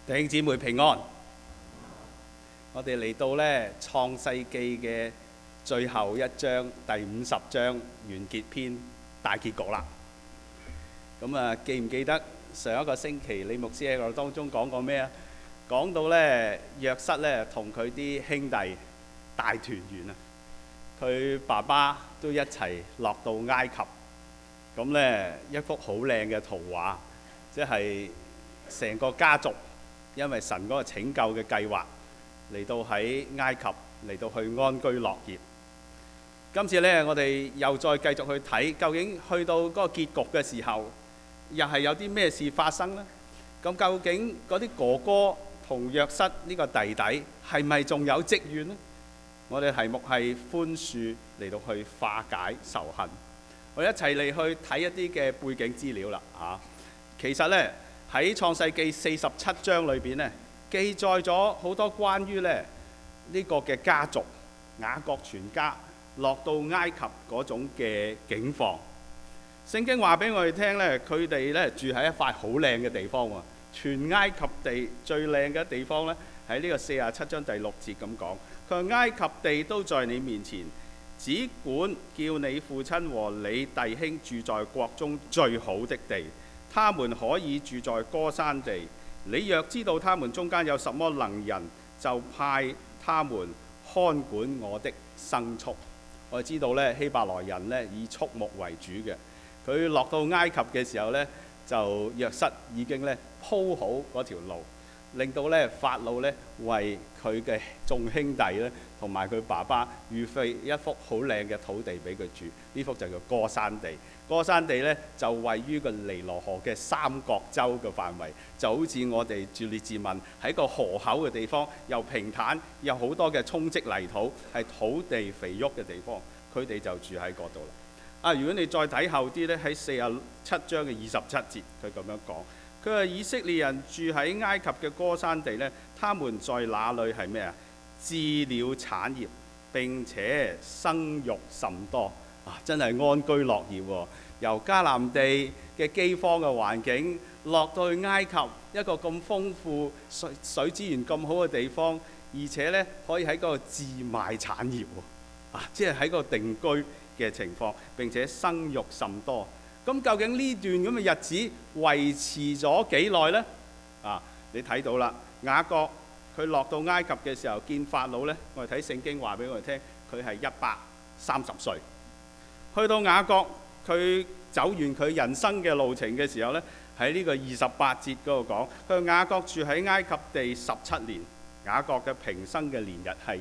弟兄姊妹平安，我哋嚟到呢創世記嘅最後一章第50章完結篇大結局啦。記唔記得上一個星期李牧師喺我哋當中講過咩啊？講到呢約瑟呢同佢啲兄弟大團圓啊，佢爸爸都一齊落到埃及，咁呢一幅好靚嘅圖畫，即係成個家族。因為神嗰個拯救嘅計劃嚟到喺埃及嚟到去安居樂業。今次呢，我哋又再繼續去睇，究竟去到嗰個結局嘅時候，又係有啲咩事發生呢？咁究竟嗰啲哥哥同約瑟呢個弟弟係咪仲有積怨呢？我哋題目係寬恕嚟到去化解仇恨。我哋一齊嚟去睇一啲嘅背景資料啦嚇。其實呢，喺創世記47章裏邊呢，記載咗好多關於呢個嘅家族雅各全家落到埃及嗰種嘅境況。聖經話俾我哋聽呢，佢哋呢住喺一塊好靚嘅地方喎。全埃及地最靚嘅地方呢，喺呢個47章第6節咁講，佢話埃及地都在你面前，只管叫你父親和你弟兄住在國中最好的地。他們可以住在歌珊地，你若知道他們中間有什麼能人，就派他們看管我的牲畜。我知道呢，希伯來人呢以畜牧為主嘅，佢落到埃及嘅時候呢，就約瑟已經呢鋪好嗰條路，令到呢法老呢為佢嘅眾兄弟呢同埋佢爸爸預備一幅好靚嘅土地俾佢住，呢幅就叫歌珊地。歌珊地呢就位於個尼羅河嘅三角洲嘅範圍，就好似我哋住列治文喺個河口嘅地方，又平坦，有好多嘅沖積泥土，係土地肥沃嘅地方，佢哋就住喺嗰度啦。如果你再睇後啲呢，喺47章嘅27節，佢咁樣講，佢話以色列人住喺埃及嘅歌珊地呢，他們在那裏係咩啊？置了產業，並且生育甚多。真係安居樂業喎！由迦南地嘅饑荒嘅環境落到去埃及一個咁豐富水資源咁好嘅地方，而且呢可以喺嗰度自賣產業喎！即係喺嗰度定居嘅情況，並且生育甚多。咁究竟呢段咁嘅日子維持咗幾耐呢？你睇到啦，雅各佢落到埃及嘅時候見法老呢，我哋睇聖經話俾我哋聽，佢係130歲。去到雅各，佢走完佢人生嘅路程嘅時候呢，喺呢個28節嗰度講，佢雅各住喺埃及地17年，雅各嘅平生嘅年日係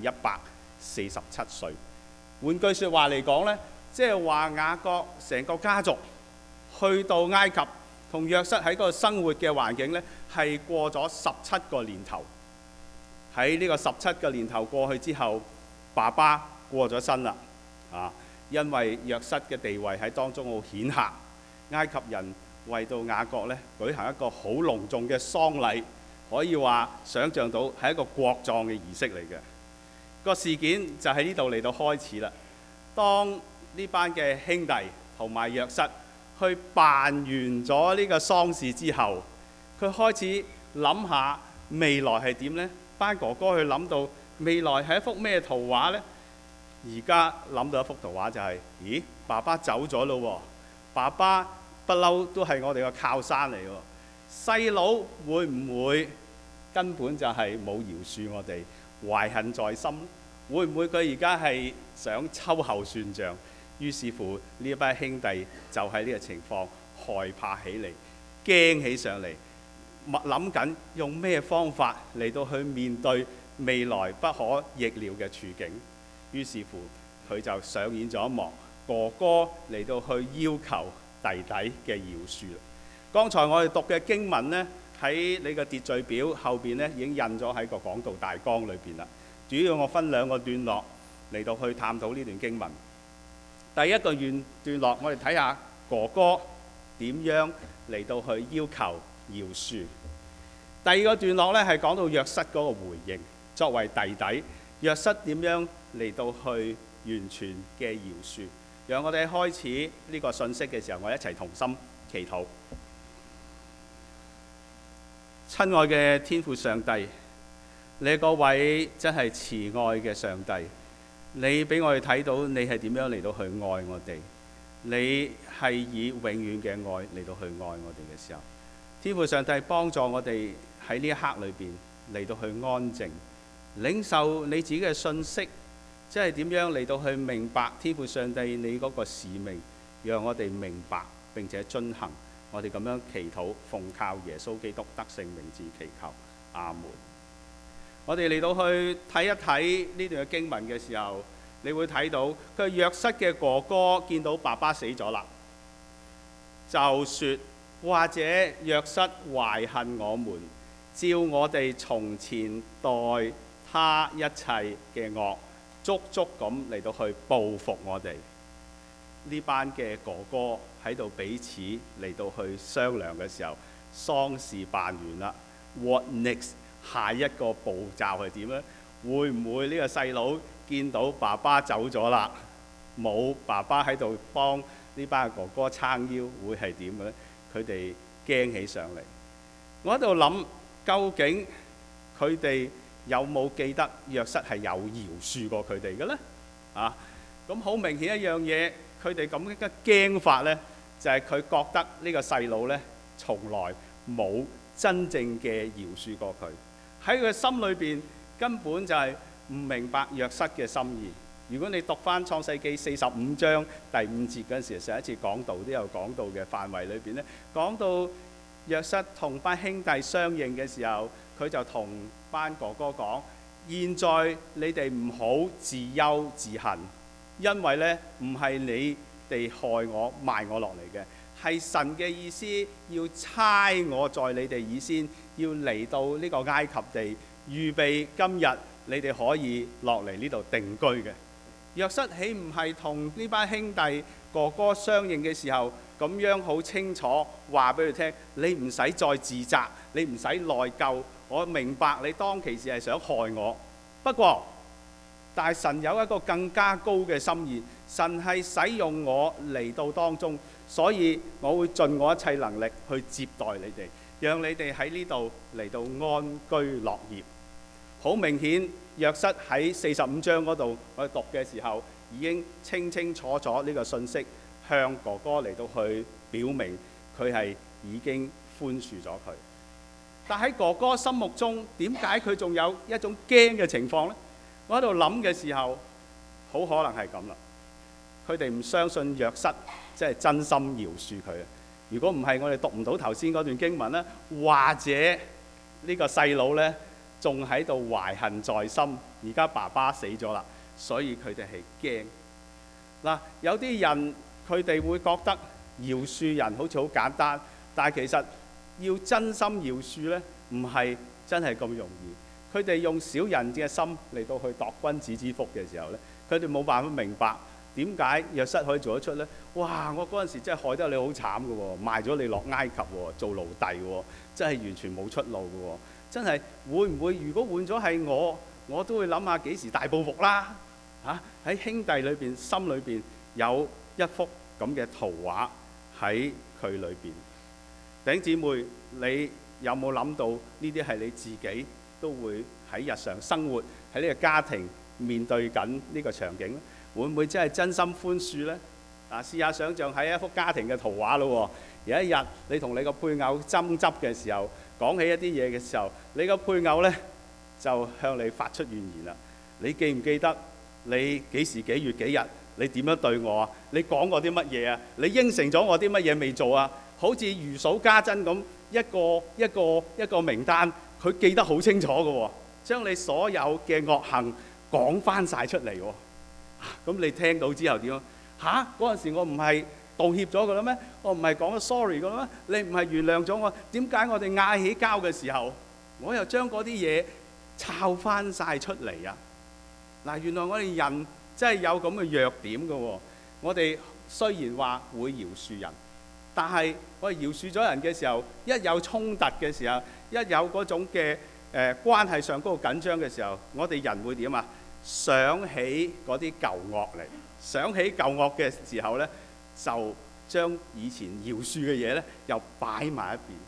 147歲。換句説話嚟講呢，即係話雅各成個家族去到埃及，同約瑟喺嗰個生活嘅環境呢，係過咗17個年頭。喺呢個17個年頭過去之後，爸爸過咗身啦，因為約瑟嘅地位喺當中好顯赫，埃及人為到雅各呢舉行一個好隆重嘅喪禮，可以話想像到係一個國葬嘅儀式嚟嘅。個事件就喺呢度嚟到開始啦。當呢班嘅兄弟同埋約瑟去辦完咗呢個喪事之後，佢開始諗下未來係點呢？班哥哥去諗到未來係一幅咩圖畫呢？而家諗到一幅圖畫就係，咦，爸爸走咗咯喎，爸爸不嬲都係我哋個靠山嚟喎，細佬會唔會根本就係冇饒恕我哋，懷恨在心？會唔會佢而家係想秋後算賬？於是乎呢一班兄弟就喺呢個情況害怕起嚟，驚起上嚟，諗緊用咩方法嚟到去面對未來不可逆料嘅處境。於是乎，佢就上演咗一幕哥哥嚟到去要求弟弟嘅饒恕。剛才我哋讀嘅經文呢，喺你個秩序表後邊呢已經印咗喺個講道大綱裏邊啦。主要我分兩個段落嚟到去探討呢段經文。第一個段落，我哋睇下哥哥點樣嚟到去要求饒恕。第二個段落呢，係講到約瑟嗰個回應，作為弟弟，約瑟點樣嚟到去完全嘅饒恕。讓我哋開始呢個信息嘅時候，我一齊同心祈禱。 親愛嘅天父上帝，你嗰位真係慈愛嘅上帝，你俾我哋睇到你係點樣嚟到去愛我哋，你係以永遠嘅愛嚟到去愛我哋嘅時候，天父上帝幫助我哋喺呢一刻裏邊嚟到去安靜，領受你自己嘅信息，即係點樣嚟到去明白天父上帝你嗰個使命，讓我哋明白並且遵行。我哋咁樣祈禱，奉靠耶穌基督得勝名字祈求，阿門。我哋嚟到去睇一睇呢段嘅經文嘅時候，你會睇到佢約瑟嘅哥哥見到爸爸死咗啦，就説或者約瑟懷恨我們，照我哋從前待他一切嘅惡，足足咁嚟到去報復我哋。呢班嘅哥哥喺度彼此嚟到去商量嘅時候，喪事辦完啦 ，What next？ 下一個步驟係點呢？會唔會呢個細佬見到爸爸走咗啦，冇爸爸喺度幫呢班哥哥撐腰，會係點嘅呢？佢哋驚起上嚟。我喺度諗，究竟佢哋有冇記得約瑟係有饒恕過佢哋嘅呢？咁好明顯一樣嘢。佢哋咁嘅驚法呢，就係佢覺得呢個細佬呢，從來冇真正嘅饒恕過佢，喺佢心裏邊根本就係唔明白約瑟嘅心意。如果你讀翻創世記45章第5節嗰陣時，上一次講道都有講到嘅範圍裏邊呢，講到約瑟同班兄弟相認嘅時候，佢就同班哥哥講：現在你哋唔好自憂自恨。因為呢，唔係你哋害我賣我落嚟嘅，係神嘅意思要差我在你哋以先，要嚟到呢個埃及地，預備今日你哋可以落嚟呢度定居嘅。約瑟豈唔係同呢班兄弟哥哥相認嘅時候，咁樣好清楚話俾佢聽：你唔使再自責，你唔使內疚，我明白你當其時係想害我。不過，但係神有一個更加高嘅心意，神係使用我嚟到當中，所以我會盡我一切能力去接待你哋，讓你哋喺呢度嚟到安居樂業。好明顯，約瑟喺45章嗰度我哋讀嘅時候，已經清清楚楚呢個信息向哥哥嚟到去表明，佢係已經寬恕咗佢。但喺哥哥心目中，點解佢仲有一種驚嘅情況呢？我喺度諗嘅時候，好可能係咁啦。佢哋唔相信約瑟即係真心饒恕佢。如果唔係，我哋讀唔到頭先嗰段經文啦。或者呢個細佬呢，仲喺度懷恨在心。而家爸爸死咗啦，所以佢哋係驚。嗱，有啲人佢哋會覺得饒恕人好似好簡單，但係其實要真心饒恕呢，唔係真係咁容易。佢哋用小人嘅心嚟到去度君子之腹嘅時候呢，佢哋冇辦法明白點解約瑟可以做得出呢？哇！我嗰陣時真係害得你好慘嘅喎，賣咗你落埃及喎，做奴隸喎，真係完全冇出路嘅喎。真係會唔會？如果換咗係我都會諗下幾時大報復啦。喺兄弟裏邊心裏邊有一幅咁嘅圖畫喺佢裏邊。弟兄姊妹，你有冇諗到呢啲係你自己都會喺日常生活喺呢個家庭面對緊呢個場景咧？會唔會真係真心寬恕呢？試下想像喺一幅家庭嘅圖畫咯。有一日你同你個配偶爭執嘅時候，講起一啲嘢嘅時候，你個配偶呢就向你發出怨言啦。你記唔記得你幾時幾月幾日你點樣對我啊？你講過啲乜嘢啊？你應承咗我啲乜嘢未做啊？好似如數家珍咁，一個名單。佢記得好清楚嘅喎，將你所有嘅惡行講翻晒出嚟喎。咁你聽到之後點啊？嗰陣時我唔係道歉咗嘅啦咩？我唔係講咗 sorry 嘅啦咩？你唔係原諒咗我？點解我哋嗌起交嘅時候，我又將嗰啲嘢抄翻晒出嚟啊？嗱，原來我哋人真係有咁嘅弱點嘅喎。我哋雖然話會饒恕人，但係我哋饒恕咗人嘅時候，一有衝突嘅時候，一有嗰種嘅關係上嗰個緊張嘅時候，我哋人會點啊？想起嗰啲舊惡嚟，想起舊惡嘅時候呢，就將以前饒恕嘅嘢呢又擺埋一邊。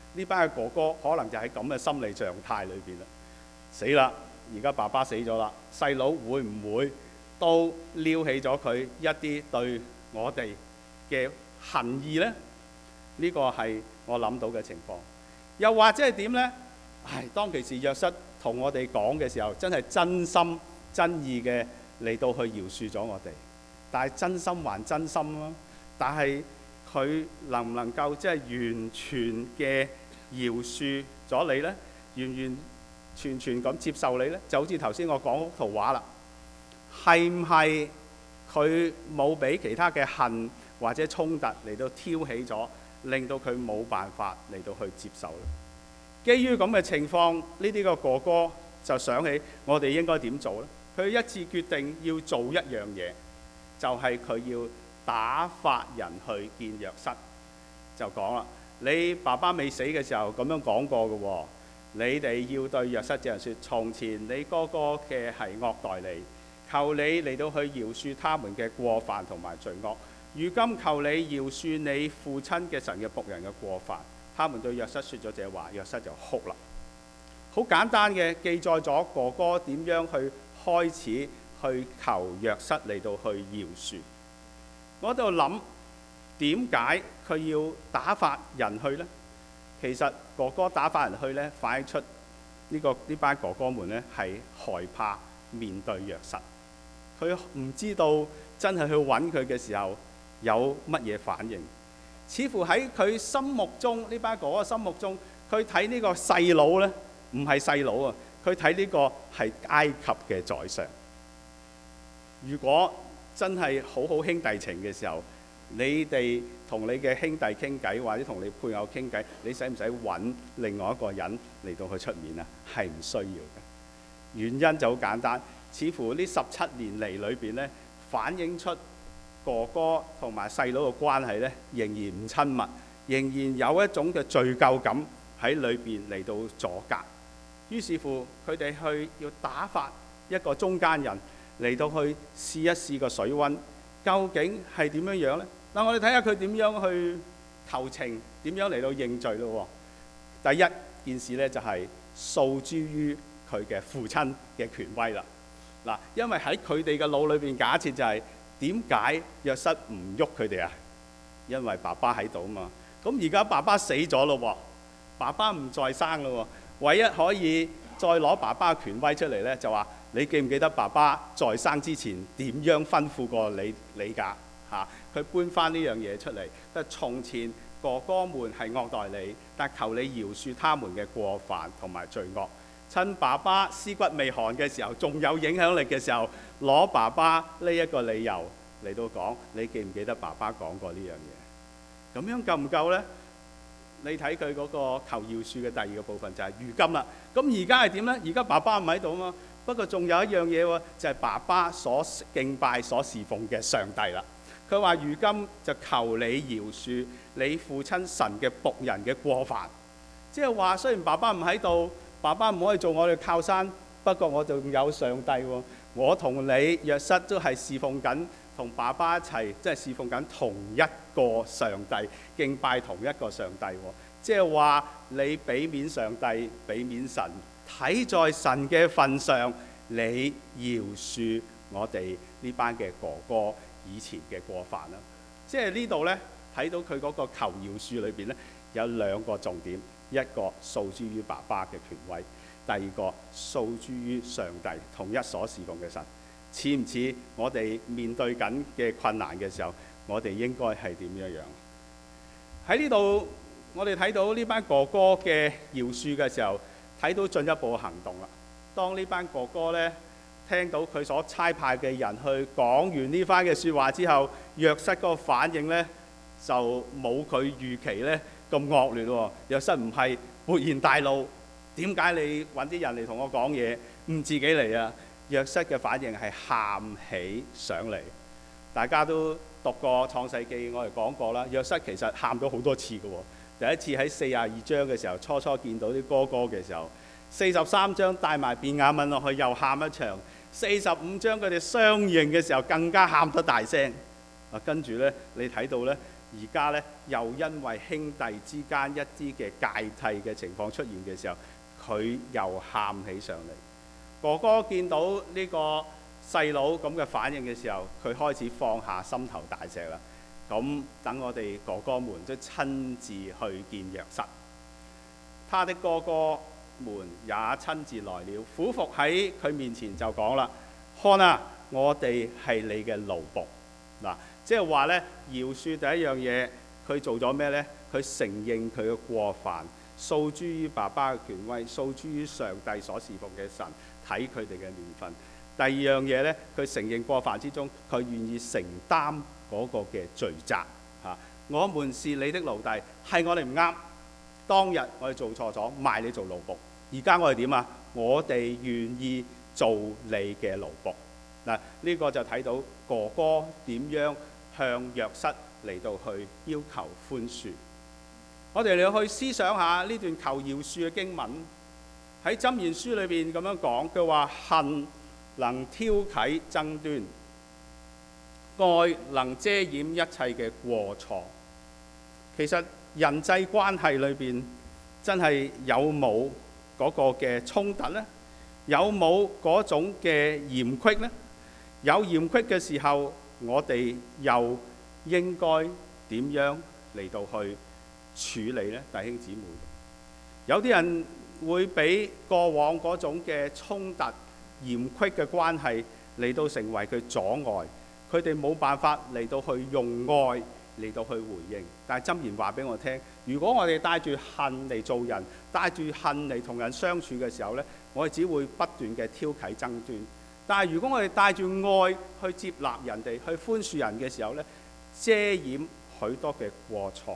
呢班嘅哥哥可能就喺咁嘅心理狀態裏邊啦。死啦！而家爸爸死咗啦，細佬會唔會都撩起咗佢一啲對我哋嘅恨意呢？呢個係我諗到嘅情況。又或者係點呢？當其時約瑟同我哋講嘅時候，真係真心真意嘅嚟到去饒恕咗我哋。但係真心還真心啦，但係佢能唔能夠即係完全嘅饒恕咗你呢？完全咁接受你呢？就好似頭先我講幅圖畫啦，係唔係佢冇俾其他嘅恨或者衝突嚟到挑起咗，令到佢冇辦法嚟到去接受呢？基於咁嘅情況，呢啲個哥哥就想起我哋應該點做呢？佢一致決定要做一樣嘢，就係佢要打發人去見約瑟，就講啦：你爸爸未死嘅時候咁樣講過嘅喎。你哋要對約瑟這樣說：從前你哥哥嘅係惡待你，求你嚟到去饒恕他們嘅過犯同埋罪惡。如今求你饒恕你父親嘅神嘅僕人嘅過犯。他們對約瑟說咗這話，約瑟就哭啦。好簡單嘅記載咗哥哥點樣去開始去求約瑟嚟到去饒恕。我喺度諗，點解佢要打發人去呢？其實哥哥打發人去呢，反映出呢班哥哥們呢係害怕面對約瑟。佢唔知道真係去揾佢嘅時候有乜嘢反應。似乎喺佢心目中，呢班哥哥心目中，佢睇呢個細佬呢，唔係細佬啊，佢睇呢個係埃及嘅宰相。如果真係好好兄弟情嘅時候，你哋同你嘅兄弟傾偈，或者同你配偶傾偈，你使唔使揾另外一個人嚟到去出面啊？係唔需要嘅。原因就好簡單，似乎呢17年嚟裏邊呢，反映出哥哥同埋細佬嘅關係呢，仍然唔親密，仍然有一種嘅罪疚感喺裏邊嚟到阻隔。於是乎，佢哋去要打發一個中間人嚟到去試一試個水溫，究竟係點樣樣呢？嗱，我哋睇下佢點樣去求情，點樣嚟到認罪咯。第一件事呢，就係訴諸於佢嘅父親嘅權威啦。嗱，因為喺佢哋嘅腦裏邊假設就係點解約瑟唔喐佢哋啊？因為爸爸喺度啊嘛。咁而家爸爸死咗咯，爸爸唔再生咯，唯一可以再攞爸爸嘅權威出嚟呢，就話你記唔記得爸爸在生之前點樣吩咐過你㗎？佢搬翻呢樣嘢出嚟，佢話從前哥哥們係惡待你，但求你饒恕他們嘅過犯同埋罪惡。趁爸爸屍骨未寒嘅時候，仲有影響力嘅時候，攞爸爸呢一個理由嚟到講，你記唔記得爸爸講過呢樣嘢？咁樣夠唔夠呢？你睇佢嗰個求饒恕嘅第二個部分就係如今啦。咁而家係點呢？而家爸爸唔喺度啊嘛。不過仲有一樣嘢喎，就係爸爸所敬拜、所侍奉嘅上帝啦。佢話：如今就求你饒恕你父親神嘅僕人嘅過犯。即係話，雖然爸爸唔喺度，爸爸唔可以做我哋靠山，不過我仲有上帝喎。我同你約瑟都係侍奉緊，同爸爸一齊，即係侍奉緊同一個上帝，敬拜同一個上帝喎。即係話你俾面上帝，俾面神，睇在神嘅份上，你饒恕我哋呢班嘅哥哥以前嘅過犯啦。即係呢度呢，睇到佢嗰個求饒恕裏邊呢，有兩個重點，一個訴諸於爸爸嘅權威，第二個訴諸於上帝同一所侍奉嘅神。似唔似我哋面對緊嘅困難嘅時候，我哋應該係點樣樣？喺呢度我哋睇到呢班哥哥嘅饒恕嘅時候，睇到進一步嘅行動啦。當呢班哥哥呢，聽到佢所差派嘅人去講完呢番嘅説話之後，約瑟嗰個反應呢，就冇佢預期呢咁惡劣喎。約瑟唔係勃然大怒，點解你揾啲人嚟同我講嘢，唔自己嚟啊？約瑟嘅反應係喊起上嚟。大家都讀過創世記，我哋講過啦。約瑟其實喊咗好多次嘅喎。第一次喺42章嘅時候，初初見到啲哥哥嘅時候，43章帶埋便雅憫落去又喊一場，45章佢哋相認嘅時候更加喊得大聲。跟住呢，你睇到呢， 而家呢，又因為兄弟之間一啲嘅芥蒂嘅情況出現嘅時候，佢又喊起上嚟。哥哥見到呢個細佬咁嘅反應嘅時候，佢開始放下心頭大石啦。咁等我哋哥哥們都親自去見約瑟，他的哥哥們也親自來了，俯伏喺佢面前就講啦：看啊，我哋係你嘅奴僕。嗱，即係話呢，饒恕第一樣嘢，佢做咗咩呢？佢承認佢嘅過犯，訴諸於爸爸嘅權威，訴諸於上帝所侍奉嘅神，睇佢哋嘅年份。第二樣嘢呢，佢承認過犯之中，佢願意承擔嗰個嘅罪責嚇。我們是你的奴隸，係我哋唔啱。當日我哋做錯咗，賣你做奴僕。而家我哋點啊？我哋願意做你嘅奴僕。嗱，呢個就睇到哥哥點樣向約瑟嚟到去要求寬恕。我哋嚟去思想下呢段求饒恕嘅經文，喺箴言書裏邊咁樣講，佢話恨能挑起爭端，愛能遮掩一切嘅過錯。其實人際關係裏邊真係有冇嗰個嘅衝突呢？有冇嗰種嘅嫌隙呢？有嫌隙嘅時候，我哋又應該點樣嚟到去處理呢？弟兄姊妹，有啲人會俾過往嗰種嘅衝突、嫌隙嘅關係嚟到成為佢阻礙，佢哋冇辦法嚟到去用愛嚟到去回應。但係箴言話俾我聽，如果我哋帶住恨嚟做人，帶住恨嚟同人相處嘅時候呢，我哋只會不斷嘅挑起爭端。但係如果我哋帶住愛去接納人哋，去寬恕人嘅時候呢，遮掩許多嘅過錯。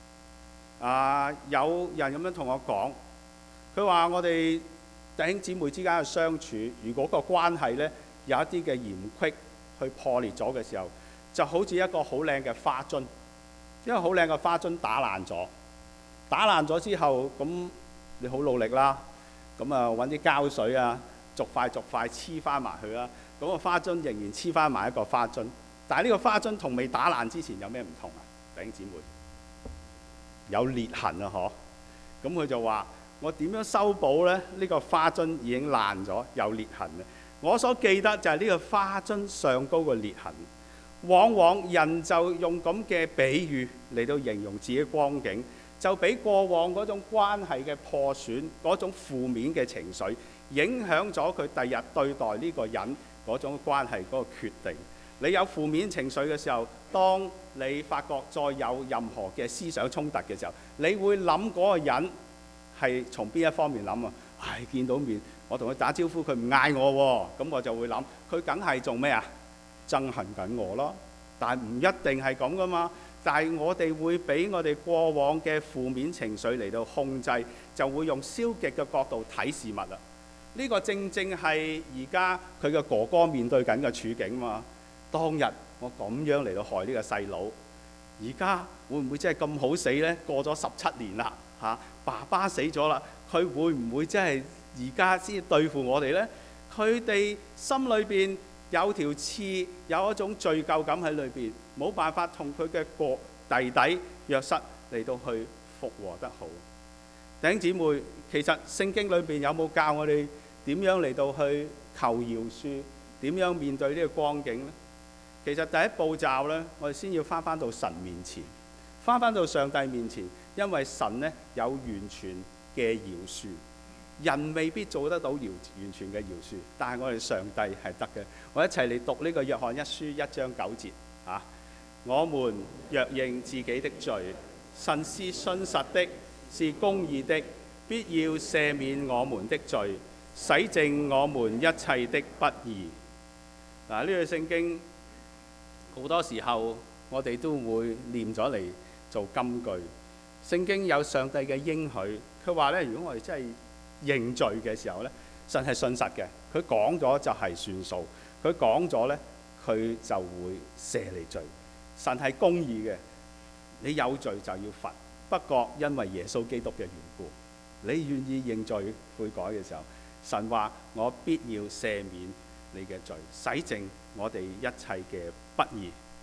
有人咁樣同我講，佢話我哋弟兄姊妹之間嘅相處，如果個關係呢有一啲嘅嫌隙去破裂咗嘅時候，就好似一個好靚嘅花樽，因為好靚嘅花樽打爛咗，打爛咗之後，咁你好努力啦，咁啊揾啲膠水啊，逐塊黐翻埋去啦，咁個花樽仍然黐翻埋一個花樽。但係呢個花樽同未打爛之前有咩唔同啊？弟兄姊妹，有裂痕啊！嗬，咁佢就話：我點樣修補呢？呢個花樽已經爛咗，有裂痕啊！我所記得就係呢個花樽上高個裂痕。往往人就用咁嘅比喻嚟到形容自己光景，就俾過往嗰種關係嘅破損，嗰種負面嘅情緒，影響咗佢第日對待呢個人嗰種關係嗰個決定。你有負面情緒嘅時候，當你發覺再有任何嘅思想衝突嘅時候，你會諗嗰個人係從邊一方面諗啊？見到面，我同佢打招呼，佢唔嗌我喎，咁我就會諗，佢梗係做咩啊？憎恨緊我咯。但係唔一定係咁噶嘛。但係我哋會俾我哋過往嘅負面情緒嚟到控制，就會用消極嘅角度睇事物啦。呢個正正係而家佢嘅哥哥面對緊嘅處境嘛。當日我咁樣嚟到害呢個細佬，而家會唔會真係咁好死呢？過咗17年啦，爸爸死咗啦，佢會唔會真係而家先對付我哋呢？佢哋心裏邊有條刺，有一種罪疚感喺裏邊，冇辦法同佢嘅弟弟約瑟嚟到去復和得好。弟兄姊妹，其實聖經裏邊有冇教我哋點樣嚟到去求饒恕，點樣面對呢個光景呢？其實第一步驟呢，我哋先要翻到神面前，翻到上帝面前，因為神呢有完全嘅饒恕。人未必做得到完全嘅饒恕，但係我哋上帝係得嘅。我一齊嚟讀呢個約翰一書1章9節啊！我們若認自己的罪，神是信實的，是公義的，必要赦免我們的罪，洗淨我們一切的不義。嗱，呢句聖經好多時候我哋都會念咗嚟做金句。聖經有上帝嘅應許，佢話咧，如果我哋真係認罪嘅時候呢，神係信實嘅，佢講咗就係算數，佢講咗呢，佢就會赦你罪。神係公義嘅，你有罪就要罰。不過因為耶穌基督嘅緣故，你願意認罪悔改嘅時候，神話我必要赦免你嘅罪，洗淨我哋一切嘅不義。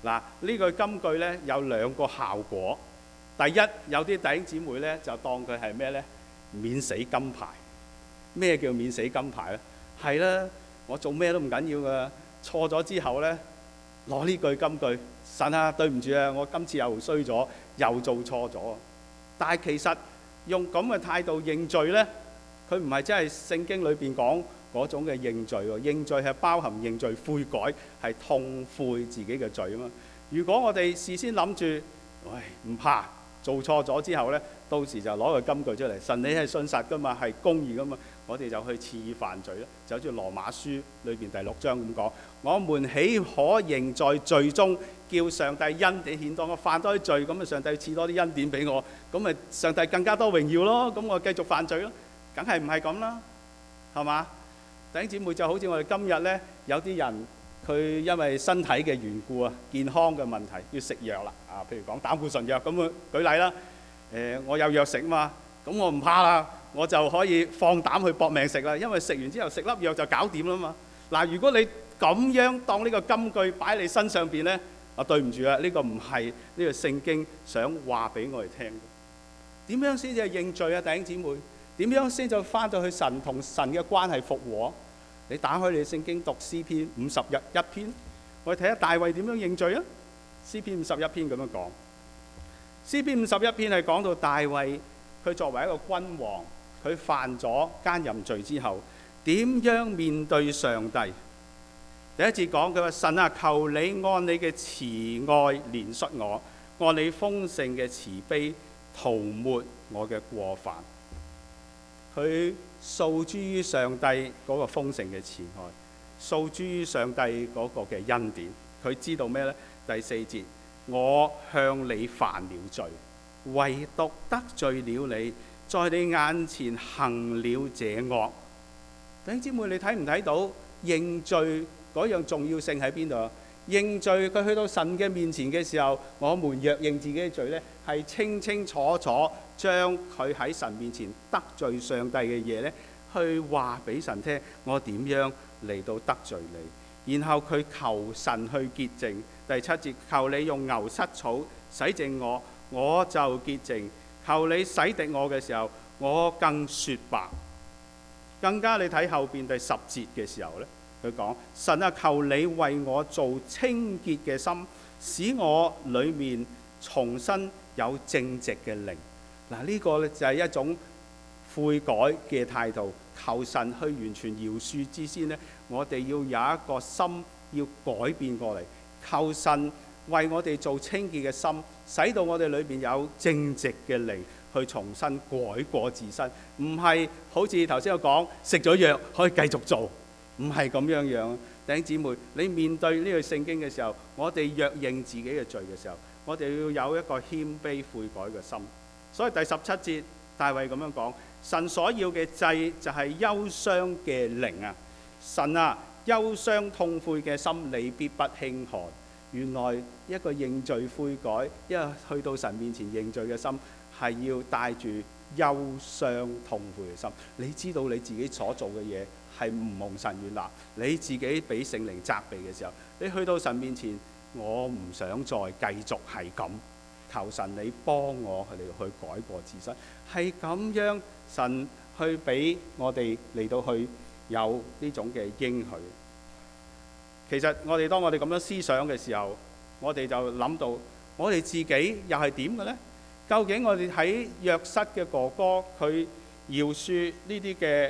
嗱，呢句金句呢，有兩個效果。第一，有啲弟兄姊妹呢，就當佢係咩呢？免死金牌。咩叫免死金牌呢？係啦，我做咩都唔緊要噶，錯咗之後呢，攞呢句金句，神啊，對唔住啊，我今次又衰咗，又做錯咗。但係其實用咁嘅態度認罪呢，佢唔係真係聖經裏邊講嗰種嘅認罪喎。認罪係包含認罪悔改，係痛悔自己嘅罪啊嘛。如果我哋事先諗住，喂，唔怕做錯咗之後呢，到時就攞個金句出嚟，神你係信實噶嘛，係公義噶嘛，我哋就去肆意犯罪啦。就好似羅馬書裏邊第6章咁講，我們豈可仍在罪中，叫上帝恩典顯多？我犯多啲罪，咁啊上帝賜多啲恩典俾我，咁咪上帝更加多榮耀咯。咁我繼續犯罪咯，梗係唔係咁啦，係嘛？弟兄姊妹，就好似我哋今日呢，有啲人佢因為身體嘅緣故啊，健康嘅問題要食藥啦啊，譬如講膽固醇藥咁啊，舉例啦。我有藥食嘛，咁我唔怕啦，我就可以放膽去搏命食啦，因為食完之後食粒藥就搞掂啦嘛。嗱，如果你咁樣當呢個金句擺喺你身上邊呢，啊對唔住啊，呢個唔係呢個聖經想話俾我哋聽嘅。點樣先至係認罪啊，弟兄姊妹？點樣先就翻到去神同神嘅關係復和？你打開你聖經讀詩篇51篇，我哋睇下大衛點樣認罪啊。詩篇51篇咁樣講。詩篇51篇係講到大衛佢作為一個君王，佢犯咗奸淫罪之後，點樣面對上帝？第一節講佢話：神啊，求你按你嘅慈愛憐恤我，按你豐盛嘅慈悲塗抹我嘅過犯。佢訴諸於上帝嗰個豐盛嘅慈愛，訴諸於上帝嗰個嘅恩典。佢知道咩呢？第4節。我向你犯了罪，唯獨得罪了你，在你眼前行了這惡。弟兄姊妹，你睇唔睇到認罪嗰樣重要性喺邊度啊？認罪，佢去到神嘅面前嘅時候，我們若認自己嘅罪呢，係清清楚楚將佢喺神面前得罪上帝嘅嘢呢，去話俾神聽，我點樣嚟到得罪你。然後佢求神去潔淨。第7節，求你用牛膝草洗淨我，我就潔淨；求你洗滌我嘅時候，我更雪白。更加你睇後邊第10節嘅時候呢，佢講：神啊，求你為我做清潔嘅心，使我裏面重新有正直嘅靈。嗱，呢個呢就係一種悔改嘅態度。求神去完全饒恕之先呢，我哋要有一個心要改變過嚟。求神為我哋做清潔嘅心，使到我哋裏邊有正直嘅靈，去重新改過自身，唔係好似頭先我講食咗藥可以繼續做，唔係咁樣樣。弟兄姊妹，你面對呢句聖經嘅時候，我哋若認自己嘅罪嘅時候，我哋要有一個謙卑悔改嘅心。所以第17節大衛咁樣講：神所要嘅祭就係憂傷嘅靈啊！神啊，憂傷痛悔嘅心，你必不輕看。原來一個認罪悔改，因為去到神面前認罪嘅心，係要帶住憂傷痛悔嘅心。你知道你自己所做嘅嘢係唔蒙神悅納，你自己俾聖靈責備嘅時候，你去到神面前，我唔想再繼續係咁。求神你幫我嚟去改過自身，係咁樣神去俾我哋嚟到去有呢種嘅應許。其實當我哋咁樣思想嘅時候，我哋就諗到我哋自己又係點嘅呢？究竟我哋喺約瑟嘅哥哥佢饒恕呢啲嘅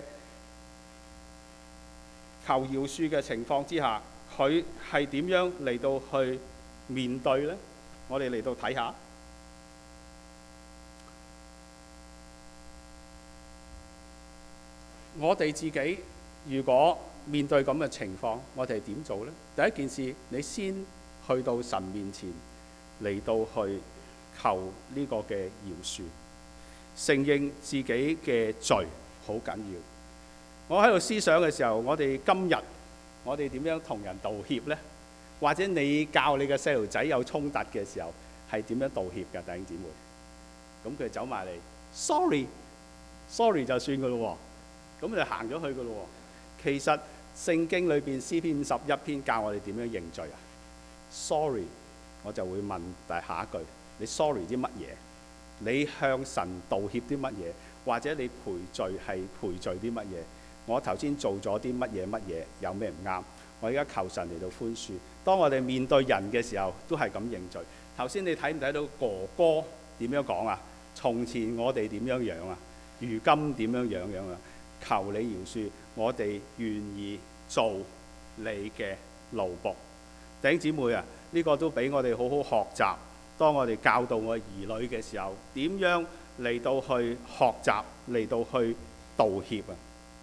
求饒恕嘅情況之下，佢係點樣嚟到去面對呢？我哋嚟到睇下，我哋自己如果面對咁嘅情況，我哋點做呢？第一件事，你先去到神面前嚟到去求呢個嘅饒恕，承認自己嘅罪好緊要。我喺度思想嘅時候，我哋今日我哋點樣同人道歉呢？或者你教你嘅細路仔有衝突嘅時候，係點樣道歉㗎？弟兄姊妹，咁佢走埋嚟 ，sorry 就算㗎咯喎，咁就行咗去㗎咯喎。其實聖經裏邊詩篇51篇教我哋點樣認罪啊 ？Sorry 我就會問下一句：你 sorry 啲乜嘢？你向神道歉啲乜嘢？或者你賠罪係賠罪啲乜嘢？我頭先做咗啲乜嘢？有咩唔啱？我而家求神嚟到寬恕。當我哋面對人嘅時候，都係咁認罪。頭先你睇唔睇到哥哥點樣講啊？從前我哋點樣樣啊？如今點樣樣啊？求你饒恕，我哋願意做你嘅奴僕。弟兄姊妹啊，呢個都俾我哋好好學習。當我哋教導我兒女嘅時候，點樣嚟到去學習，嚟到去道歉啊？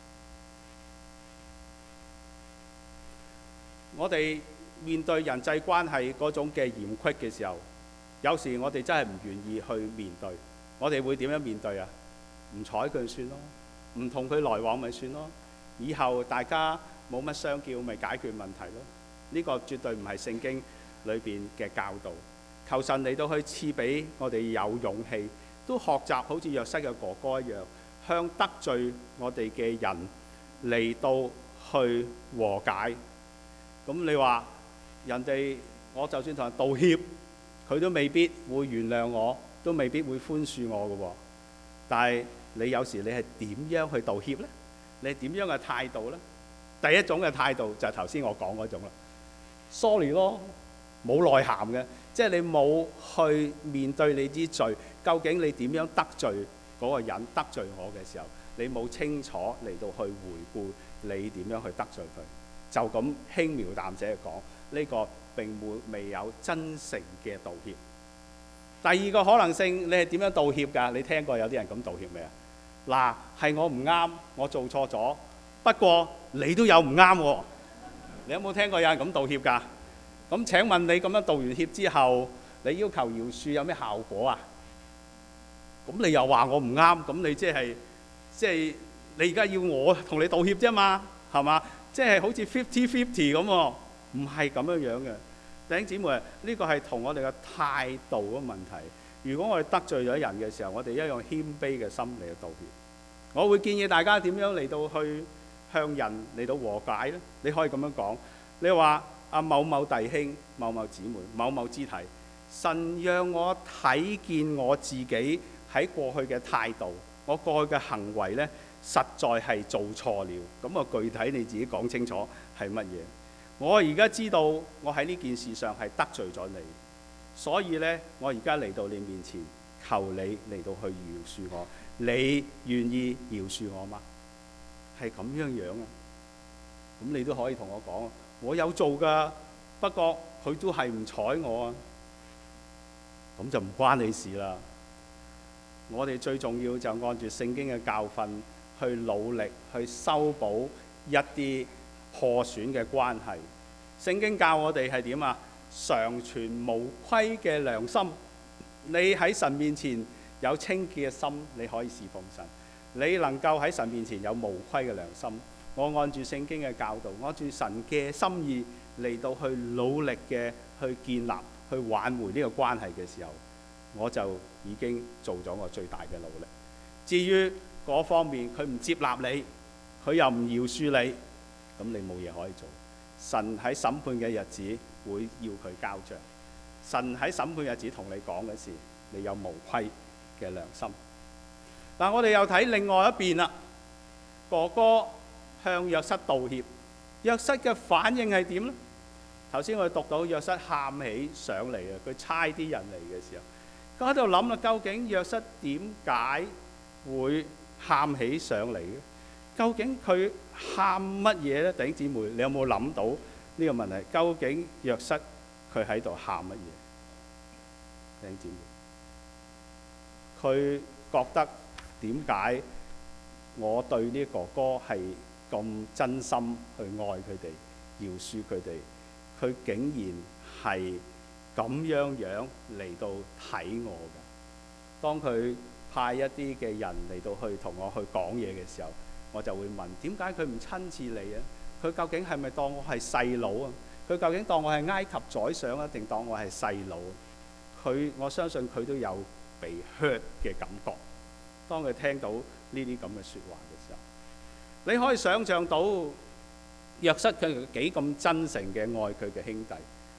我哋面對人際關係嗰種嘅嚴峻嘅時候，有時我哋真係唔願意去面對。我哋會點樣面對啊？唔睬佢算咯，唔同佢來往咪算咯。以後大家冇乜相叫，咪解決問題咯。呢個絕對唔係聖經裏邊嘅教導。求神嚟到去賜俾我哋有勇氣，都學習好似約瑟嘅哥哥一樣，向得罪我哋嘅人嚟到去和解。咁你話人哋，我就算同人道歉，佢都未必會原諒我，都未必會寬恕我嘅喎。但係你有時你係點樣去道歉呢？你係點樣嘅態度呢？第一種嘅態度就係頭先我講嗰種啦，sorry 咯，冇內涵嘅，即係你冇去面對你啲罪，究竟你點樣得罪嗰個人，得罪我嘅時候，你冇清楚嚟到去回顧你點樣去得罪佢。就咁輕描淡寫講，呢個並未有真誠嘅道歉。第二個可能性，你係點樣道歉㗎？你聽過有啲人咁道歉未啊？嗱，係我唔啱，我做錯咗，不過你都有唔啱喎。你有冇聽過有人咁道歉㗎？咁請問你咁樣道完歉之後，你要求饒恕有咩效果啊？咁你又話我唔啱，咁你即係你而家要我同你道歉啫嘛？係嘛？即係好似 50-50咁喎，唔係咁樣樣嘅。弟兄姊妹，呢個係同我哋嘅態度嘅問題。如果我哋得罪咗人嘅時候，我哋一樣謙卑嘅心嚟到道歉。我會建議大家點樣嚟到去向人嚟到和解呢？你可以咁樣講，你話阿某某弟兄、某某姊妹、某某肢體，神讓我睇見我自己喺過去嘅態度，我過去嘅行為呢，實在係做錯了。咁啊，具體你自己講清楚係乜嘢？我而家知道我喺呢件事上係得罪咗你，所以呢，我而家嚟到你面前，求你嚟到去饒恕我。你願意饒恕我嗎？係咁樣樣啊？咁你都可以同我講，我有做㗎，不過佢都係唔睬我啊。咁就唔關你事啦。我哋最重要就按住聖經嘅教訓去努力去修補一啲破損嘅關係。聖經教我哋係點啊？常存無虧嘅良心。你喺神面前有清潔嘅心，你可以侍奉神。你能夠喺神面前有無虧嘅良心，我按住聖經嘅教導，按住神嘅心意嚟到去努力嘅去建立、去挽回呢個關係嘅時候，我就已經做咗我最大嘅努力。至於嗰方面佢唔接納你，佢又唔饒恕你，咁你冇嘢可以做。神喺審判嘅日子會要佢交賬。神喺審判日子同你講嘅事，你有無虧嘅良心。但我哋又睇另外一邊啦。哥哥向約瑟道歉，約瑟嘅反應係點呢？頭先我哋讀到約瑟喊起上嚟啊，佢差啲人嚟嘅時候，佢喺度諗啦，究竟約瑟點解會喊起上嚟嘅？究竟佢喊乜嘢呢？弟兄姊妹，你有冇諗到呢個問題？究竟約瑟佢喺度喊乜嘢？弟兄姊妹，佢覺得點解我對呢個哥哥係咁真心去愛佢哋、饒恕佢哋，佢竟然係咁樣樣嚟到睇我㗎？當佢派一啲嘅人嚟到去同我去講嘢嘅時候，我就會問：點解佢唔親自嚟啊？佢究竟係咪當我係細佬啊？佢究竟當我係埃及宰相啊，定當我係細佬？我相信佢都有被 hurt 嘅感覺。當佢聽到呢啲咁嘅説話嘅時候，你可以想像到約瑟佢幾咁真誠嘅愛佢嘅兄弟。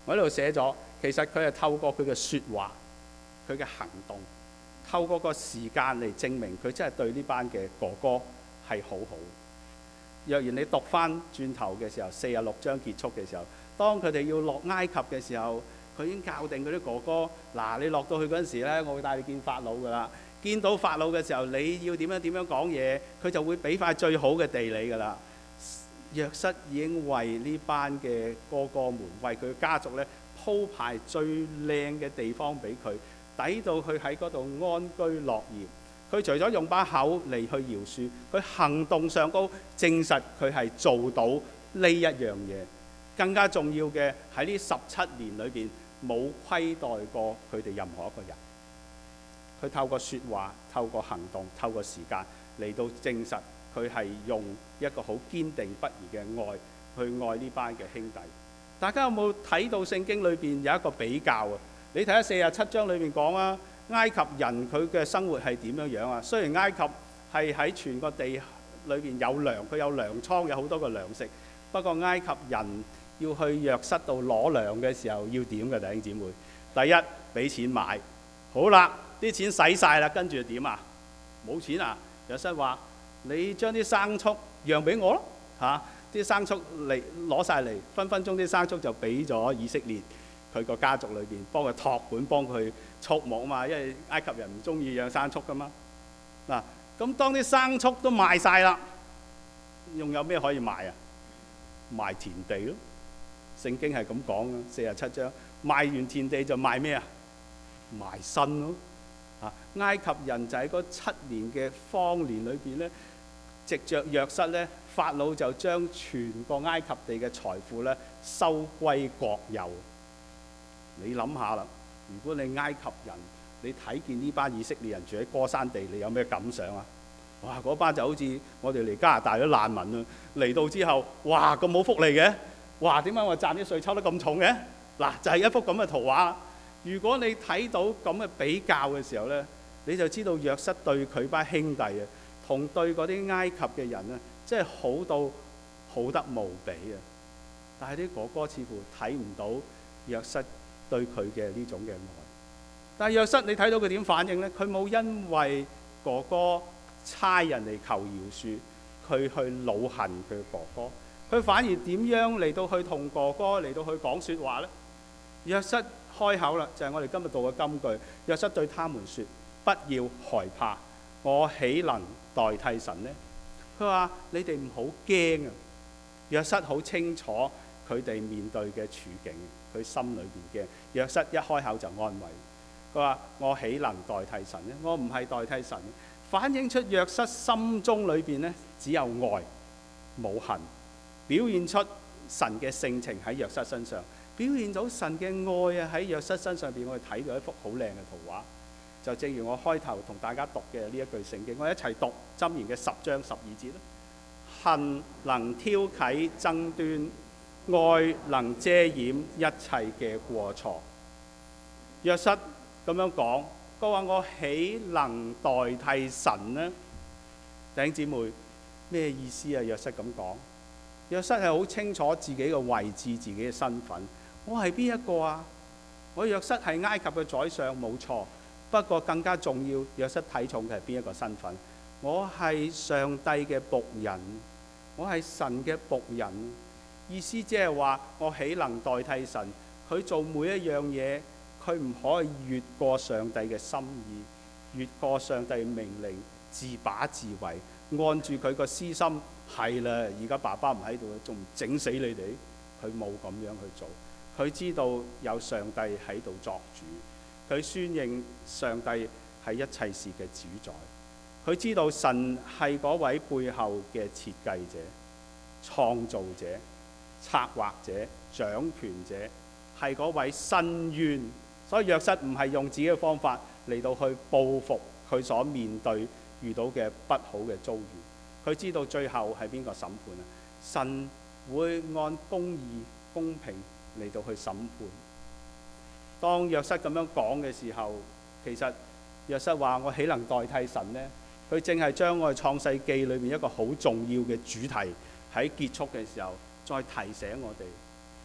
我喺度寫咗，其實佢係透過佢嘅説話、佢嘅行動，透過個時間嚟證明佢真係對呢班嘅哥哥係好好。若然你讀翻轉頭嘅時候，46章結束嘅時候，當佢哋要落埃及嘅時候，佢已經教定嗰啲哥哥，嗱，你落到去嗰陣時咧，我會帶你見法老噶啦。見到法老嘅時候，你要點樣講嘢，佢就會俾塊最好嘅地你噶啦。約瑟已經為呢班嘅哥哥們，為佢家族咧鋪排最靚嘅地方俾佢，抵到佢喺嗰度安居樂業。佢除咗用把口嚟去饒恕，佢行動上高證實佢係做到呢一樣嘢。更加重要嘅喺呢17年裏邊，冇虧待過佢哋任何一個人。佢透過説話、透過行動、透過時間嚟到證實佢係用一個好堅定不移嘅愛去愛呢班嘅兄弟。大家有冇睇到聖經裏邊有一個比較啊？你睇下47章裏邊講啊，埃及人佢嘅生活係點樣啊？雖然埃及係喺全個地裏邊有糧，佢有糧倉，有好多個糧食。不過埃及人要去約瑟度攞糧嘅時候要點嘅，弟兄姊妹？第一，俾錢買，好啦，啲錢使晒啦，跟住點啊？冇錢啊？約瑟話：你將啲牲畜讓俾我咯，啲牲畜嚟攞晒嚟，分分鐘啲牲畜就俾咗以色列佢個家族裏邊，幫佢託管，幫佢畜牧啊嘛，因為埃及人唔中意養牲畜噶嘛。嗱，咁當啲牲畜都賣晒啦，仲有咩可以賣啊？賣田地咯。聖經係咁講嘅，47章賣完田地就賣咩啊？賣身咯。埃及人就喺嗰7年嘅荒年裏邊咧，藉着約瑟咧，法老就將全個埃及地嘅財富咧收歸國有。你諗下啦，如果你埃及人，你睇見呢班以色列人住喺歌珊地，你有咩感想啊？哇！嗰班就好似我哋嚟加拿大啲難民啊，嚟到之後，哇咁冇福利嘅，哇點解我賺啲稅抽得咁重嘅？嗱，就係一幅咁嘅圖畫。如果你睇到咁嘅比較嘅時候咧，你就知道約瑟對佢班兄弟啊，同對嗰啲埃及嘅人啊，真係好到好得無比啊！但係啲哥哥似乎睇唔到約瑟對佢嘅呢種嘅愛。但係約瑟，你睇到佢點反應呢？佢冇因為哥哥差人嚟求饒恕，佢去惱恨佢哥哥，佢反而點樣嚟到去同哥哥嚟到去講説話呢？約瑟開口啦，就係我哋今日讀嘅金句。約瑟對他們説：不要害怕，我豈能代替神呢？佢話：你哋唔好驚啊！約瑟好清楚佢哋面對嘅處境，佢心裏邊驚。約瑟一開口就安慰，佢話：我豈能代替神呢？我唔係代替神，反映出約瑟心中裏邊呢，只有愛冇恨，表現出神嘅性情喺約瑟身上，表現到神嘅愛啊喺約瑟身上邊。我哋睇到一幅好靚嘅圖畫。就正如我開頭同大家讀嘅呢一句聖經，我一齊讀箴言嘅10章12節啦。恨能挑起爭端，愛能遮掩一切嘅過錯。約瑟咁樣講，佢話：我豈能代替神呢？弟兄姊妹，咩意思啊？約瑟咁講，約瑟係好清楚自己嘅位置、自己嘅身份。我係邊一個啊？我約瑟係埃及嘅宰相，冇錯。不過更加重要，約瑟睇重嘅係邊一個身份？我係上帝嘅僕人，我係神嘅僕人。意思即係話，我豈能代替神？佢做每一樣嘢，佢唔可以越過上帝嘅心意，越過上帝命令，自把自為，按住佢個私心。係啦，而家爸爸唔喺度，仲唔整死你哋？佢冇咁樣去做。佢知道有上帝喺度作主。佢宣認上帝係一切事嘅主宰，佢知道神係嗰位背後嘅設計者、創造者、策劃者、掌權者，係嗰位伸冤。所以約瑟唔係用自己嘅方法嚟到去報復佢所面對遇到嘅不好嘅遭遇。佢知道最後係邊個審判啊？神會按公義、公平嚟到去審判。當約瑟咁樣講嘅時候，其實約瑟話：我豈能代替神呢？佢正係將我哋創世記裏面一個好重要嘅主題喺結束嘅時候再提醒我哋。